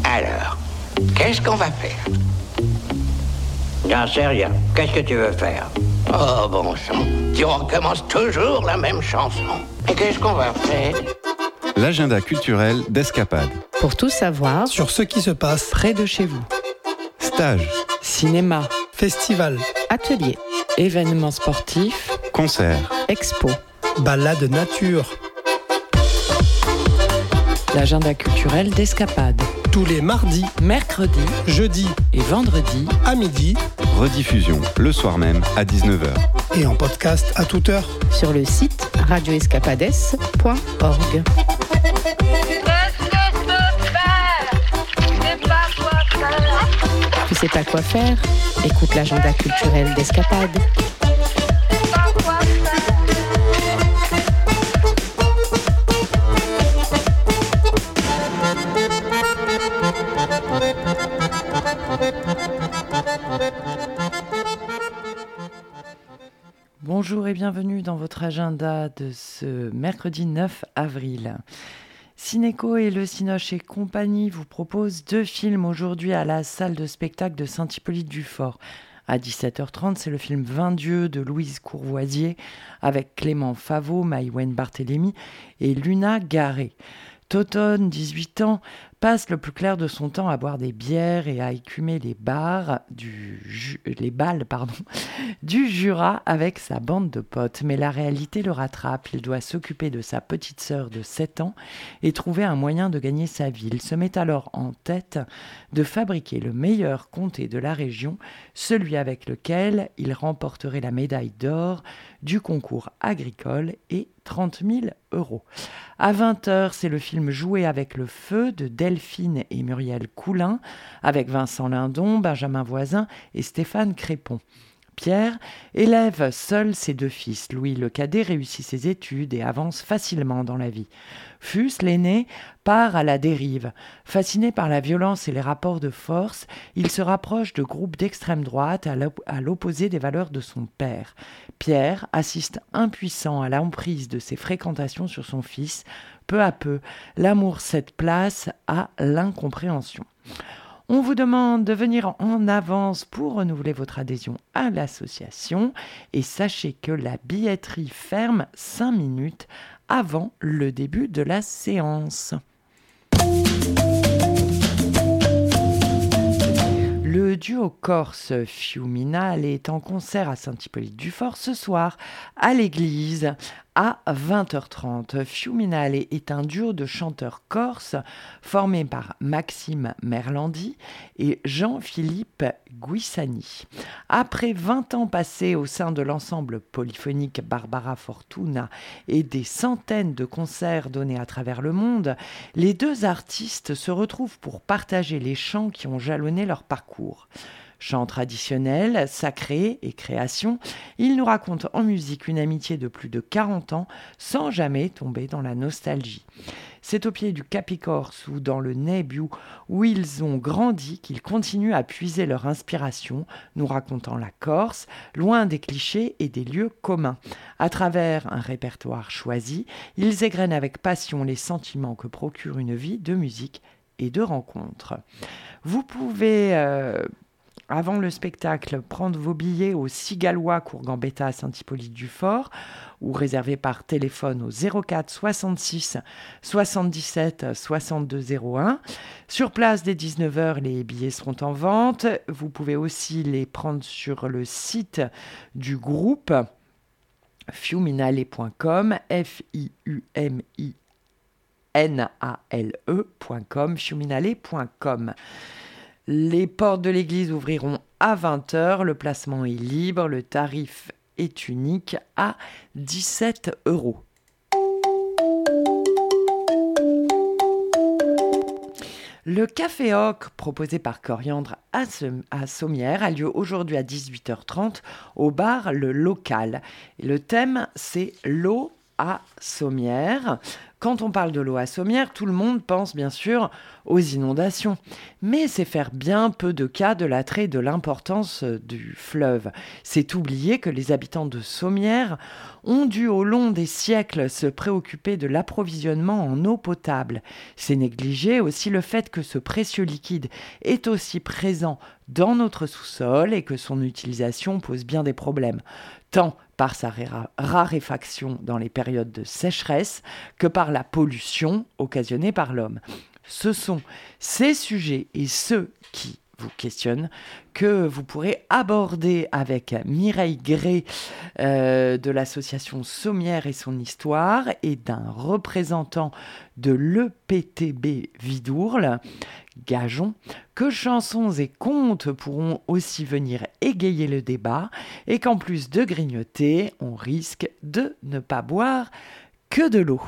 Alors, qu'est-ce qu'on va faire? J'en sais rien. Qu'est-ce que tu veux faire? Oh, bon sang. Tu recommences toujours la même chanson. Et qu'est-ce qu'on va faire? L'agenda culturel d'Escapade. Pour tout savoir sur ce qui se passe près de chez vous. Stage, Cinéma, festival, atelier, événements sportifs, concert, expo, balade nature, l'agenda culturel d'Escapade. tous les mardis, Mercredi jeudis et vendredi à midi rediffusion le soir même à 19h. et en podcast à toute heure. sur le site radioescapades.org. Tu sais pas quoi faire? Écoute l'agenda culturel d'Escapade. Bonjour et bienvenue dans votre agenda de ce mercredi 9 avril. Cinéco et le Cinoche et compagnie vous proposent 2 films aujourd'hui à la salle de spectacle de Saint-Hippolyte-du-Fort. À 17h30, c'est le film 20 dieux de Louise Courvoisier avec Clément Favot, Maïwenn Barthélémy et Luna Garé. Totone, 18 ans, passe le plus clair de son temps à boire des bières et à écumer les balles du Jura avec sa bande de potes. Mais la réalité le rattrape. Il doit s'occuper de sa petite sœur de 7 ans et trouver un moyen de gagner sa vie. Il se met alors en tête de fabriquer le meilleur comté de la région, celui avec lequel il remporterait la médaille d'or du concours agricole et 30 000 €. À 20h, c'est le film Jouer avec le feu de Delphine et Muriel Coulin, avec Vincent Lindon, Benjamin Voisin et Stéphane Crépon. Pierre élève seul ses 2 fils. Louis le cadet réussit ses études et avance facilement dans la vie. Fus, l'aîné, part à la dérive. Fasciné par la violence et les rapports de force, il se rapproche de groupes d'extrême droite à l'opposé des valeurs de son père. Pierre assiste impuissant à l'emprise de ses fréquentations sur son fils. Peu à peu, l'amour cède place à l'incompréhension. On vous demande de venir en avance pour renouveler votre adhésion à l'association et sachez que la billetterie ferme 5 minutes avant le début de la séance. Le duo corse Fiuminale est en concert à Saint-Hippolyte-du-Fort ce soir à l'église à 20h30. Fiuminale est un duo de chanteurs corses formé par Maxime Merlandi et Jean-Philippe Guissani. Après 20 ans passés au sein de l'ensemble polyphonique Barbara Fortuna et des centaines de concerts donnés à travers le monde, les 2 artistes se retrouvent pour partager les chants qui ont jalonné leur parcours. Chants traditionnels, sacrés et créations, ils nous racontent en musique une amitié de plus de 40 ans sans jamais tomber dans la nostalgie. C'est au pied du Capicorse ou dans le Nebiu où ils ont grandi qu'ils continuent à puiser leur inspiration, nous racontant la Corse, loin des clichés et des lieux communs. À travers un répertoire choisi, ils égrènent avec passion les sentiments que procure une vie de musique et de rencontres. Vous pouvez... avant le spectacle, prendre vos billets au Cigalois cours Gambetta à Saint-Hippolyte-du-Fort ou réserver par téléphone au 04 66 77 62 01. Sur place, dès 19h, les billets seront en vente. Vous pouvez aussi les prendre sur le site du groupe fiuminale.com, fiuminale.com, fiuminale.com. Les portes de l'église ouvriront à 20h, le placement est libre, le tarif est unique à 17 €. Le Café Ocre, proposé par Coriandre à Sommières, a lieu aujourd'hui à 18h30 au bar Le Local. Et le thème, c'est l'eau à Sommières. Quand on parle de l'eau à Sommières, tout le monde pense bien sûr aux inondations. Mais c'est faire bien peu de cas de l'attrait et de l'importance du fleuve. C'est oublier que les habitants de Sommières ont dû au long des siècles se préoccuper de l'approvisionnement en eau potable. C'est négliger aussi le fait que ce précieux liquide est aussi présent dans notre sous-sol et que son utilisation pose bien des problèmes, tant par sa raréfaction dans les périodes de sécheresse que par la pollution occasionnée par l'homme. Ce sont ces sujets et ceux qui vous questionnent que vous pourrez aborder avec Mireille Gray de l'association Sommières et son histoire et d'un représentant de l'EPTB Vidourle, gageons que chansons et contes pourront aussi venir égayer le débat et qu'en plus de grignoter, on risque de ne pas boire que de l'eau.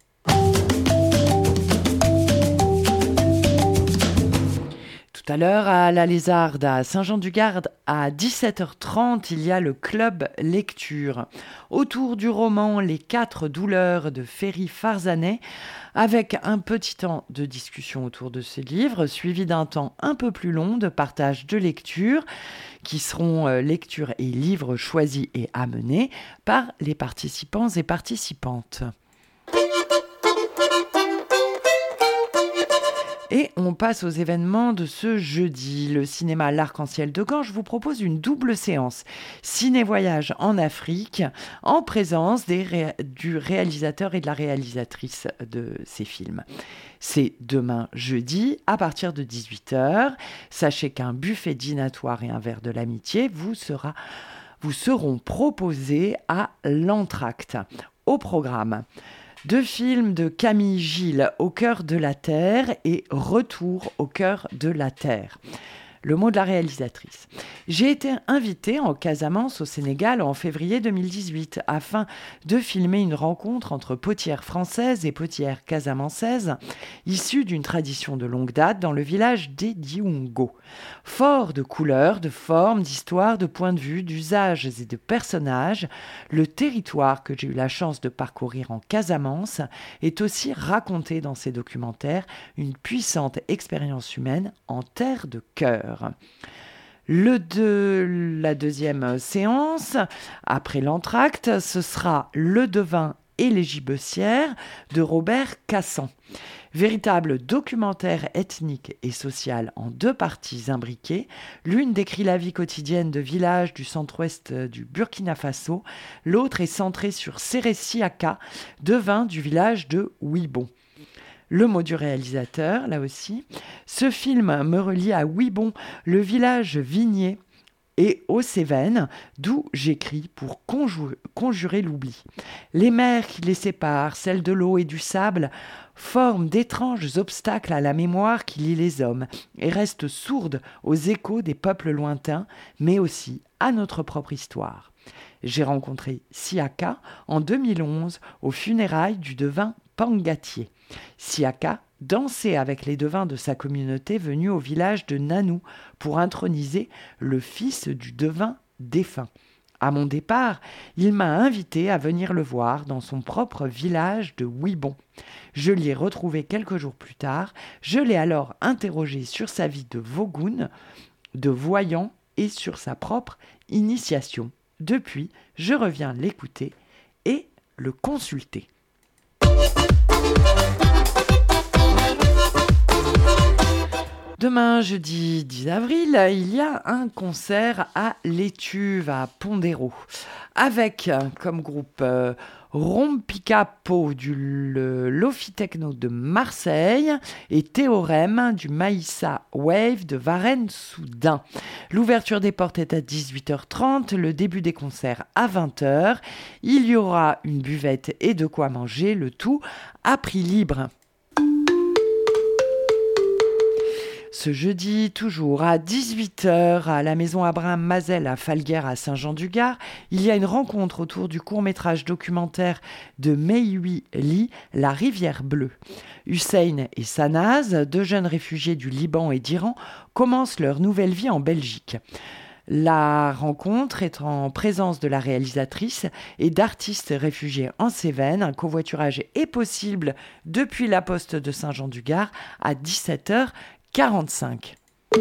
Tout à l'heure, à la Lézarde, à Saint-Jean-du-Gard, à 17h30, il y a le Club Lecture. Autour du roman Les 4 douleurs de Ferry Farzanet, avec un petit temps de discussion autour de ce livre, suivi d'un temps un peu plus long de partage de lecture, qui seront lectures et livres choisis et amenés par les participants et participantes. Et on passe aux événements de ce jeudi. Le cinéma L'Arc-en-Ciel de Ganges vous propose une double séance. Ciné-voyage en Afrique, en présence du réalisateur et de la réalisatrice de ces films. C'est demain jeudi à partir de 18h. Sachez qu'un buffet dînatoire et un verre de l'amitié vous seront proposés à l'entracte. Au programme, 2 films de Camille Gilles, Au cœur de la Terre et Retour au cœur de la Terre. Le mot de la réalisatrice. J'ai été invitée en Casamance au Sénégal en février 2018 afin de filmer une rencontre entre potières françaises et potières casamançaises issues d'une tradition de longue date dans le village des Dioungo. Fort de couleurs, de formes, d'histoires, de points de vue, d'usages et de personnages, le territoire que j'ai eu la chance de parcourir en Casamance est aussi raconté dans ces documentaires, une puissante expérience humaine en terre de cœur. La deuxième séance, après l'entracte, ce sera Le Devin et les Gibecières de Robert Cassan. Véritable documentaire ethnique et social en 2 parties imbriquées. L'une décrit la vie quotidienne de villages du centre-ouest du Burkina Faso. L'autre est centrée sur Séré Siaka, devin du village de Ouibon. Le mot du réalisateur, là aussi. Ce film me relie à Ouibon, le village vignier, et aux Cévennes, d'où j'écris pour conjurer l'oubli. Les mers qui les séparent, celles de l'eau et du sable, forment d'étranges obstacles à la mémoire qui lie les hommes et restent sourdes aux échos des peuples lointains, mais aussi à notre propre histoire. J'ai rencontré Siaka en 2011 aux funérailles du devin Pangatier. Siaka dansait avec les devins de sa communauté venus au village de Nanou pour introniser le fils du devin défunt. À mon départ, il m'a invité à venir le voir dans son propre village de Ouibon. Je l'y ai retrouvé quelques jours plus tard. Je l'ai alors interrogé sur sa vie de Vogoun, de voyant et sur sa propre initiation. Depuis, je reviens l'écouter et le consulter. Demain, jeudi 10 avril, il y a un concert à l'Étuve, à Pondéro, avec comme groupe Rompicapo du Lofi Techno de Marseille et Théorème du Maïssa Wave de Varennes-sous-Dun. L'ouverture des portes est à 18h30, le début des concerts à 20h. Il y aura une buvette et de quoi manger, le tout à prix libre. Ce jeudi, toujours à 18h, à la maison Abraham Mazel à Falguière à Saint-Jean-du-Gard, il y a une rencontre autour du court-métrage documentaire de Meïwi Li, La Rivière Bleue. Hussein et Sanaz, 2 jeunes réfugiés du Liban et d'Iran, commencent leur nouvelle vie en Belgique. La rencontre est en présence de la réalisatrice et d'artistes réfugiés en Cévennes. Un covoiturage est possible depuis la poste de Saint-Jean-du-Gard à 17h45.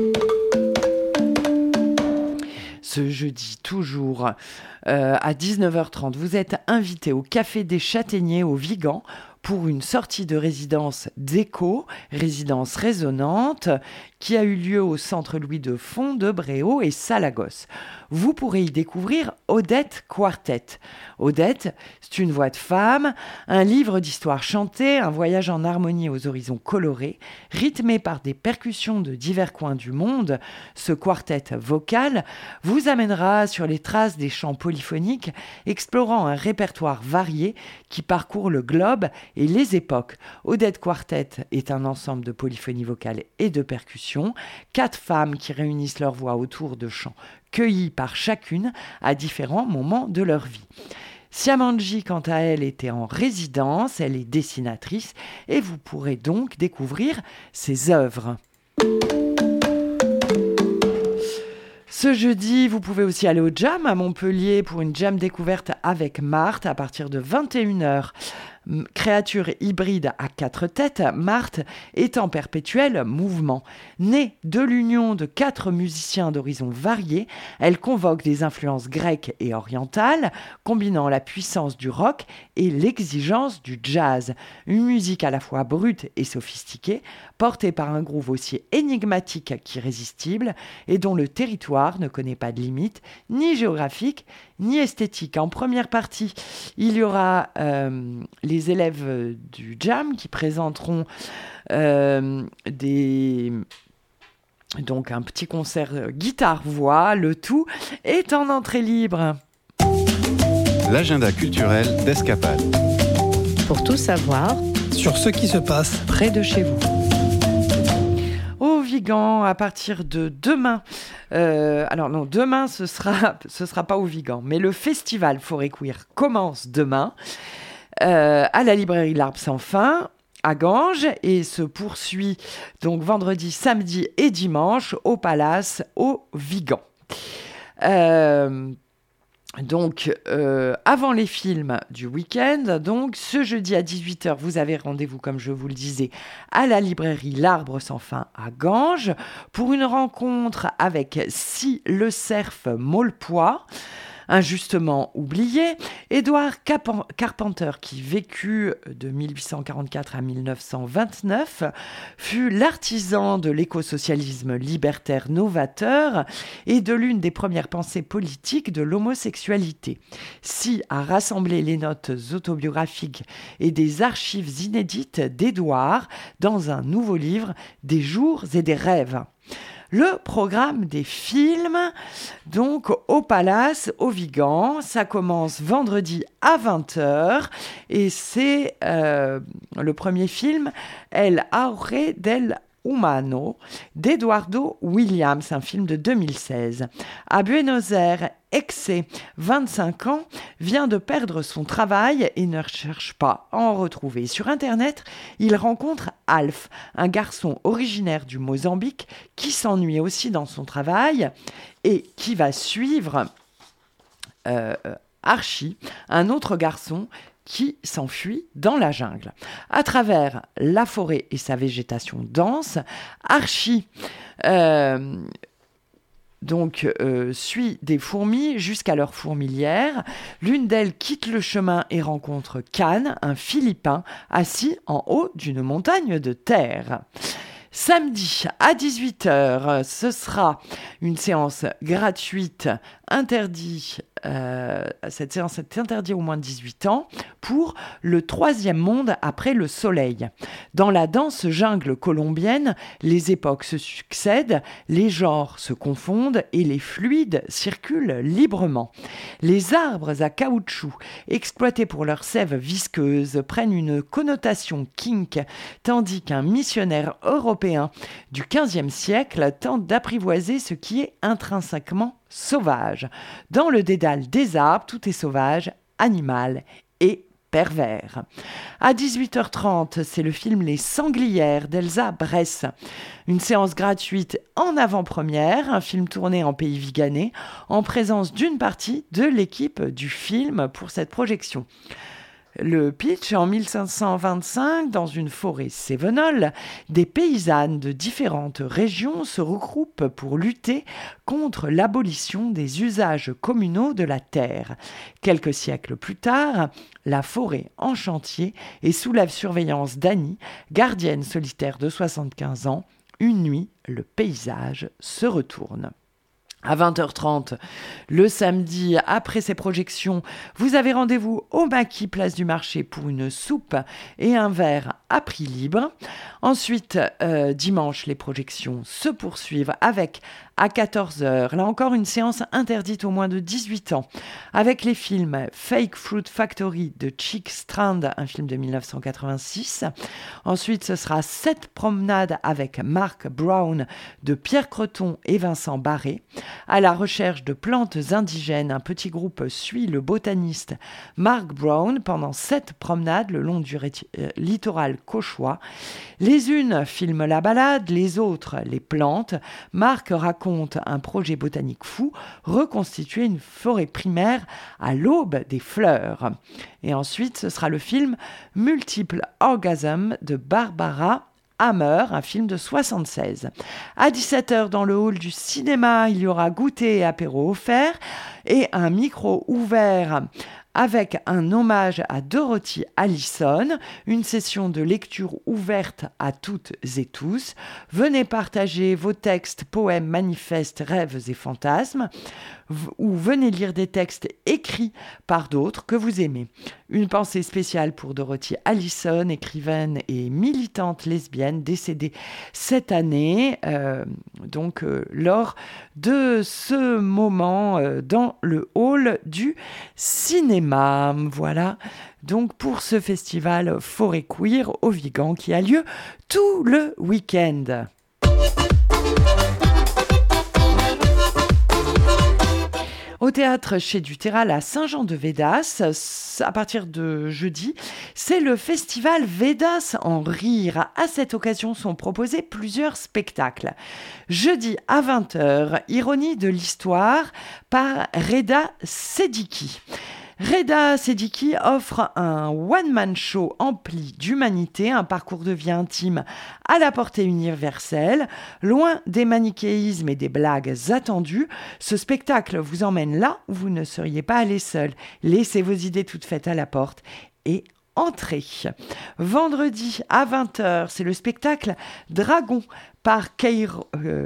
Ce jeudi, toujours à 19h30, vous êtes invité au Café des Châtaigniers au Vigan pour une sortie de résidence déco, résidence résonante, qui a eu lieu au centre Louis de Font de Bréau et Salagos. Vous pourrez y découvrir Odette Quartet. Odette, c'est une voix de femme, un livre d'histoire chantée, un voyage en harmonie aux horizons colorés, rythmé par des percussions de divers coins du monde. Ce quartet vocal vous amènera sur les traces des chants polyphoniques, explorant un répertoire varié qui parcourt le globe et les époques. Odette Quartet est un ensemble de polyphonie vocale et de percussions, 4 femmes qui réunissent leur voix autour de chants cueillis par chacune à différents moments de leur vie. Siamanji, quant à elle, était en résidence, elle est dessinatrice et vous pourrez donc découvrir ses œuvres. Ce jeudi, vous pouvez aussi aller au Jam à Montpellier pour une Jam découverte avec Marthe à partir de 21h. Créature hybride à 4 têtes, Marthe est en perpétuel mouvement. Née de l'union de 4 musiciens d'horizons variés, elle convoque des influences grecques et orientales, combinant la puissance du rock et l'exigence du jazz. Une musique à la fois brute et sophistiquée, portée par un groove aussi énigmatique qu'irrésistible et dont le territoire ne connaît pas de limite, ni géographique, ni esthétique. En première partie, il y aura les élèves du Jam qui présenteront donc un petit concert guitare-voix. Le tout est en entrée libre. L'agenda culturel d'Escapade. Pour tout savoir sur ce qui se passe près de chez vous. Au Vigan, à partir de demain, demain ce sera pas au Vigan, mais le festival Forêt Queer commence demain à la librairie L'Arbre sans fin à Ganges et se poursuit donc vendredi, samedi et dimanche au Palace au Vigan. Avant les films du week-end, donc ce jeudi à 18h, vous avez rendez-vous, comme je vous le disais, à la librairie L'Arbre sans fin à Ganges pour une rencontre avec Si le cerf Maulepoix, injustement oublié. Édouard Carpenter, qui vécut de 1844 à 1929, fut l'artisan de l'écosocialisme libertaire novateur et de l'une des premières pensées politiques de l'homosexualité. Si a rassemblé les notes autobiographiques et des archives inédites d'Édouard dans un nouveau livre, Des jours et des rêves. Le programme des films, donc au Palace, au Vigan, ça commence vendredi à 20h et c'est le premier film, El Aure del Humano, d'Eduardo Williams, un film de 2016. À Buenos Aires, Excé, 25 ans, vient de perdre son travail et ne cherche pas à en retrouver. Sur Internet, il rencontre Alf, un garçon originaire du Mozambique qui s'ennuie aussi dans son travail et qui va suivre Archie, un autre garçon qui s'enfuit dans la jungle. À travers la forêt et sa végétation dense, Archie suit des fourmis jusqu'à leur fourmilière. L'une d'elles quitte le chemin et rencontre Can, un Philippin, assis en haut d'une montagne de terre. Samedi à 18h, ce sera une séance gratuite cette séance est interdite aux moins de 18 ans pour le troisième monde après le soleil. Dans la dense jungle colombienne, les époques se succèdent, les genres se confondent et les fluides circulent librement. Les arbres à caoutchouc, exploités pour leur sève visqueuse, prennent une connotation kink, tandis qu'un missionnaire européen du XVe siècle tente d'apprivoiser ce qui est intrinsèquement sauvage. Dans le dédale des arbres, tout est sauvage, animal et pervers. À 18h30, c'est le film Les Sanglières d'Elsa Bress. Une séance gratuite en avant-première, un film tourné en pays viganais, en présence d'une partie de l'équipe du film pour cette projection. Le pitch, en 1525, dans une forêt cévenole, des paysannes de différentes régions se regroupent pour lutter contre l'abolition des usages communaux de la terre. Quelques siècles plus tard, la forêt en chantier est sous la surveillance d'Annie, gardienne solitaire de 75 ans. Une nuit, le paysage se retourne. À 20h30, le samedi, après ces projections, vous avez rendez-vous au Maquis, place du Marché, pour une soupe et un verre à prix libre. Ensuite, dimanche, les projections se poursuivent avec, à 14h, là encore une séance interdite aux moins de 18 ans, avec les films Fake Fruit Factory de Chick Strand, un film de 1986. Ensuite, ce sera 7 promenades avec Mark Brown de Pierre Creton et Vincent Barré. À la recherche de plantes indigènes, un petit groupe suit le botaniste Mark Brown pendant 7 promenades le long du littoral cauchois. Les unes filment la balade, les autres les plantes. Mark raconte un projet botanique fou, reconstituer une forêt primaire à l'aube des fleurs. Et ensuite, ce sera le film Multiple Orgasm de Barbara Hammer, un film de 1976. À 17h, dans le hall du cinéma, il y aura goûter et apéro offert et un micro ouvert avec un hommage à Dorothy Allison, une session de lecture ouverte à toutes et tous. Venez partager vos textes, poèmes, manifestes, rêves et fantasmes, ou venez lire des textes écrits par d'autres que vous aimez. Une pensée spéciale pour Dorothy Allison, écrivaine et militante lesbienne décédée cette année, lors de ce moment dans le hall du cinéma. Voilà donc pour ce festival Forêt Queer au Vigan qui a lieu tout le week-end. Au théâtre chez Duterral à Saint-Jean-de-Védas, à partir de jeudi, c'est le festival Védas en rire. À cette occasion sont proposés plusieurs spectacles. Jeudi à 20h, Ironie de l'histoire par Reda Sediki. Reda Sediki offre un one-man show empli d'humanité, un parcours de vie intime à la portée universelle. Loin des manichéismes et des blagues attendues, ce spectacle vous emmène là où vous ne seriez pas allé seul. Laissez vos idées toutes faites à la porte et entrez. Vendredi à 20h, c'est le spectacle Dragon par Keiron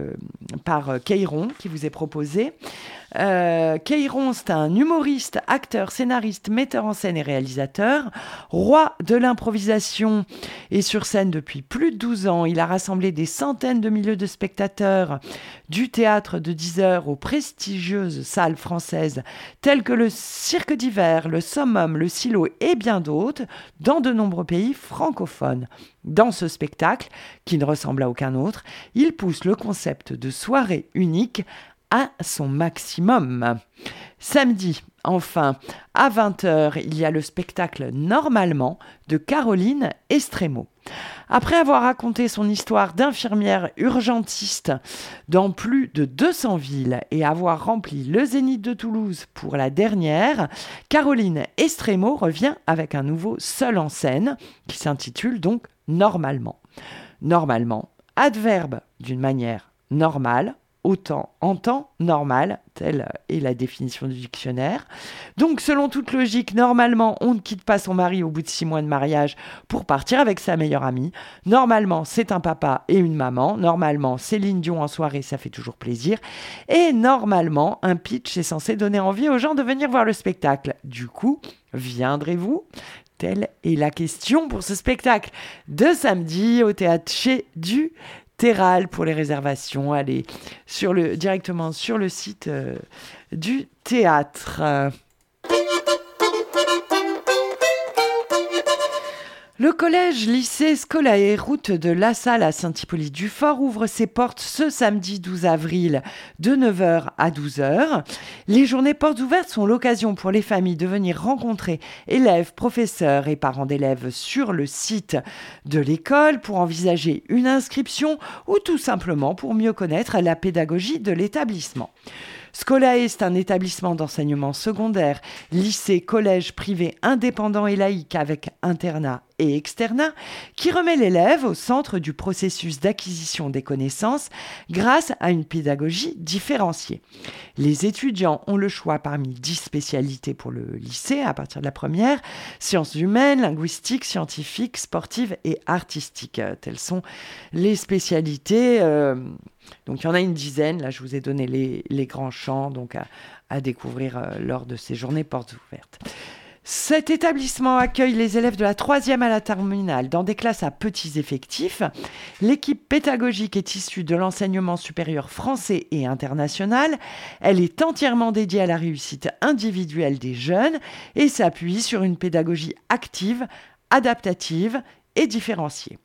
qui vous est proposé. Keiron, c'est un humoriste, acteur, scénariste, metteur en scène et réalisateur. Roi de l'improvisation et sur scène depuis plus de 12 ans. Il a rassemblé des centaines de milliers de spectateurs du théâtre de 10 heures aux prestigieuses salles françaises telles que le Cirque d'Hiver, le Summum, le Silo et bien d'autres dans de nombreux pays francophones. Dans ce spectacle, qui ne ressemble à aucun autre, il pousse le concept de soirée unique à son maximum. Samedi, enfin, à 20h, il y a le spectacle Normalement de Caroline Estremo. Après avoir raconté son histoire d'infirmière urgentiste dans plus de 200 villes et avoir rempli le Zénith de Toulouse pour la dernière, Caroline Estremo revient avec un nouveau seul en scène qui s'intitule donc Normalement. Normalement, adverbe d'une manière normale, autant en temps normal, telle est la définition du dictionnaire. Donc, selon toute logique, normalement, on ne quitte pas son mari au bout de 6 mois de mariage pour partir avec sa meilleure amie. Normalement, c'est un papa et une maman. Normalement, Céline Dion en soirée, ça fait toujours plaisir. Et normalement, un pitch est censé donner envie aux gens de venir voir le spectacle. Du coup, viendrez-vous ? Telle est la question pour ce spectacle de samedi au théâtre chez Duterral. Pour les réservations, allez directement sur le site du théâtre. Le collège-lycée Scolae, route de La Salle à Saint-Hippolyte-du-Fort, ouvre ses portes ce samedi 12 avril de 9h à 12h. Les journées portes ouvertes sont l'occasion pour les familles de venir rencontrer élèves, professeurs et parents d'élèves sur le site de l'école pour envisager une inscription ou tout simplement pour mieux connaître la pédagogie de l'établissement. Scolae, c'est un établissement d'enseignement secondaire, lycée, collège privé indépendant et laïque avec internat et externat, qui remet l'élève au centre du processus d'acquisition des connaissances grâce à une pédagogie différenciée. Les étudiants ont le choix parmi 10 spécialités pour le lycée à partir de la première, sciences humaines, linguistiques, scientifiques, sportives et artistiques. Telles sont les spécialités. Donc il y en a une dizaine, là je vous ai donné les grands champs donc à découvrir lors de ces journées portes ouvertes. Cet établissement accueille les élèves de la 3e à la terminale dans des classes à petits effectifs. L'équipe pédagogique est issue de l'enseignement supérieur français et international. Elle est entièrement dédiée à la réussite individuelle des jeunes et s'appuie sur une pédagogie active, adaptative et différenciée.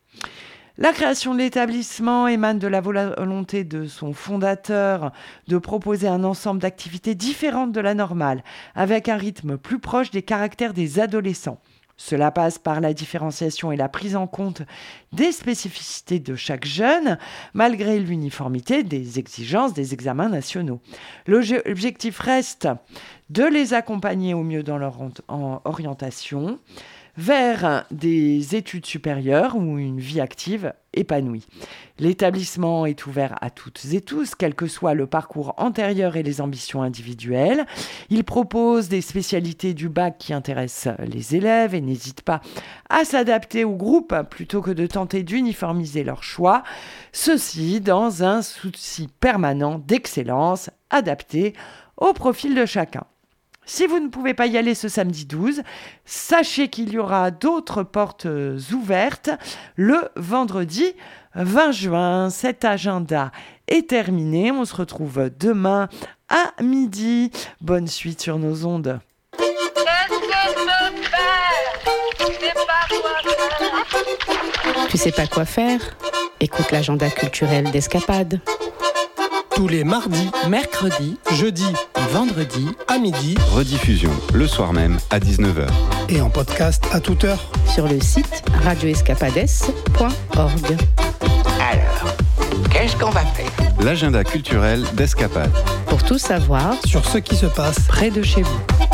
La création de l'établissement émane de la volonté de son fondateur de proposer un ensemble d'activités différentes de la normale, avec un rythme plus proche des caractères des adolescents. Cela passe par la différenciation et la prise en compte des spécificités de chaque jeune, malgré l'uniformité des exigences des examens nationaux. L'objectif reste de les accompagner au mieux dans leur orientation, vers des études supérieures ou une vie active épanouie. L'établissement est ouvert à toutes et tous, quel que soit le parcours antérieur et les ambitions individuelles. Il propose des spécialités du bac qui intéressent les élèves et n'hésite pas à s'adapter au groupe plutôt que de tenter d'uniformiser leur choix. Ceci dans un souci permanent d'excellence adapté au profil de chacun. Si vous ne pouvez pas y aller ce samedi 12, sachez qu'il y aura d'autres portes ouvertes le vendredi 20 juin. Cet agenda est terminé. On se retrouve demain à midi. Bonne suite sur nos ondes. Tu sais pas quoi faire? Écoute l'agenda culturel d'Escapade. Tous les mardis, Mercredi, jeudis et vendredi à midi Rediffusion le soir même à 19h. et en podcast à toute heure. Sur le site radioescapades.org. Alors, qu'est-ce qu'on va faire? L'agenda culturel d'Escapade. Pour tout savoir, Sur ce qui se passe près de chez vous.